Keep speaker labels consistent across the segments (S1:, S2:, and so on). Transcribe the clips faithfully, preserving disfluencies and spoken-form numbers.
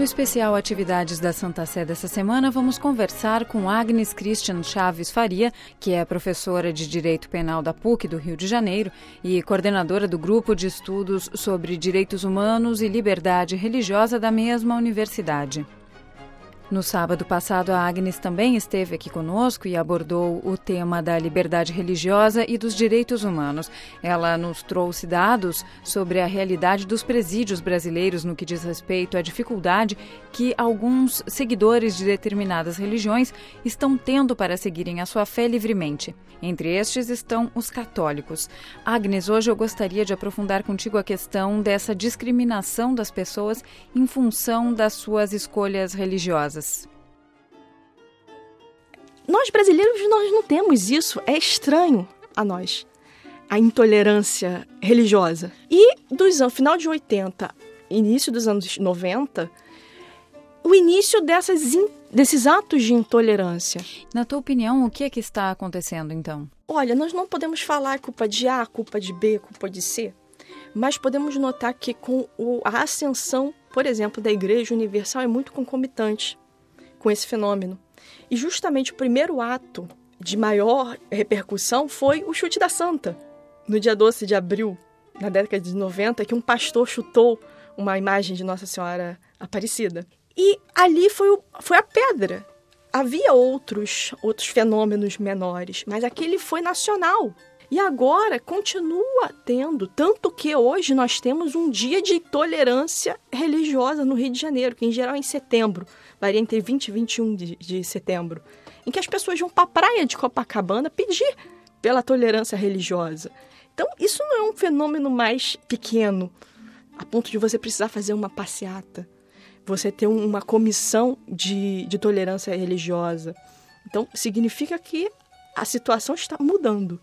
S1: No especial Atividades da Santa Sé dessa semana, vamos conversar com Agnes Christian Chaves Faria, que é professora de Direito Penal da P U C do Rio de Janeiro e coordenadora do Grupo de Estudos sobre Direitos Humanos e Liberdade Religiosa da mesma universidade. No sábado passado, a Agnes também esteve aqui conosco e abordou o tema da liberdade religiosa e dos direitos humanos. Ela nos trouxe dados sobre a realidade dos presídios brasileiros no que diz respeito à dificuldade que alguns seguidores de determinadas religiões estão tendo para seguirem a sua fé livremente. Entre estes estão os católicos. Agnes, hoje eu gostaria de aprofundar contigo a questão dessa discriminação das pessoas em função das suas escolhas religiosas.
S2: Nós brasileiros, nós não temos isso. É estranho a nós, a intolerância religiosa. E dos anos, final de oitenta, início dos anos noventa, o início dessas, desses atos de intolerância.
S1: Na tua opinião, o que é que está acontecendo, então?
S2: Olha, nós não podemos falar culpa de A, culpa de B, culpa de C, mas podemos notar que com o, a ascensão, por exemplo, da Igreja Universal é muito concomitante com esse fenômeno. E justamente o primeiro ato de maior repercussão foi o chute da Santa, no dia doze de abril, na década de noventa, que um pastor chutou uma imagem de Nossa Senhora Aparecida. E ali foi, o, foi a pedra. Havia outros, outros fenômenos menores, mas aquele foi nacional. E agora continua tendo, tanto que hoje nós temos um dia de tolerância religiosa no Rio de Janeiro, que em geral é em setembro, varia entre vinte e vinte e um de, de setembro, em que as pessoas vão para a praia de Copacabana pedir pela tolerância religiosa. Então, isso não é um fenômeno mais pequeno, a ponto de você precisar fazer uma passeata, você ter uma comissão de, de tolerância religiosa. Então, significa que a situação está mudando.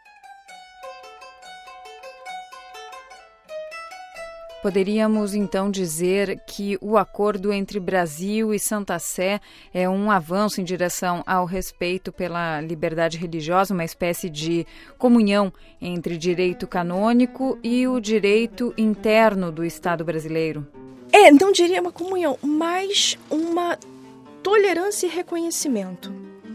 S1: Poderíamos, então, dizer que o acordo entre Brasil e Santa Sé é um avanço em direção ao respeito pela liberdade religiosa, uma espécie de comunhão entre direito canônico e o direito interno do Estado brasileiro?
S2: É, não diria uma comunhão, mas uma tolerância e reconhecimento.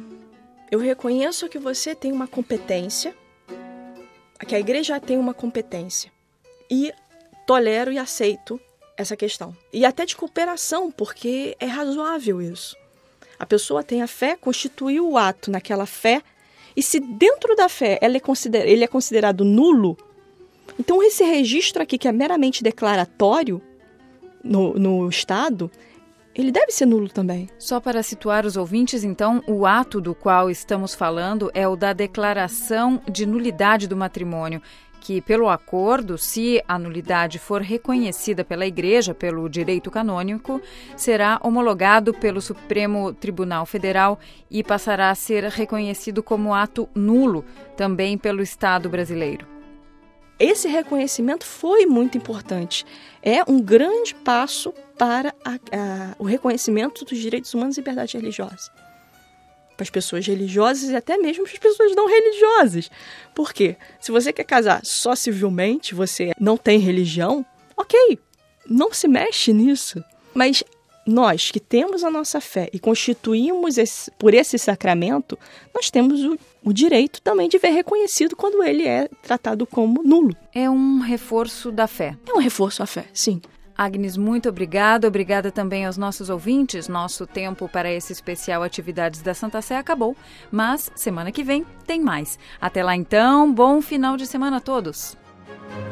S2: Eu reconheço que você tem uma competência, que a igreja tem uma competência, e tolero e aceito essa questão. E até de cooperação, porque é razoável isso. A pessoa tem a fé, constituiu o ato naquela fé, e se dentro da fé ela é consider- ele é considerado nulo, então esse registro aqui, que é meramente declaratório no, no Estado, ele deve ser nulo também.
S1: Só para situar os ouvintes, então, o ato do qual estamos falando é o da declaração de nulidade do matrimônio, que, pelo acordo, se a nulidade for reconhecida pela Igreja, pelo direito canônico, será homologado pelo Supremo Tribunal Federal e passará a ser reconhecido como ato nulo também pelo Estado brasileiro.
S2: Esse reconhecimento foi muito importante. É um grande passo para a, a, o reconhecimento dos direitos humanos e liberdade religiosa. Para as pessoas religiosas e até mesmo para as pessoas não religiosas. Por quê? Se você quer casar só civilmente, você não tem religião, ok, não se mexe nisso. Mas nós que temos a nossa fé e constituímos esse, por esse sacramento, nós temos o, o direito também de ver reconhecido quando ele é tratado como nulo.
S1: É um reforço da fé.
S2: É um reforço à fé, sim.
S1: Agnes, muito obrigada. Obrigada também aos nossos ouvintes. Nosso tempo para esse especial Atividades da Santa Sé acabou, mas semana que vem tem mais. Até lá então, bom final de semana a todos.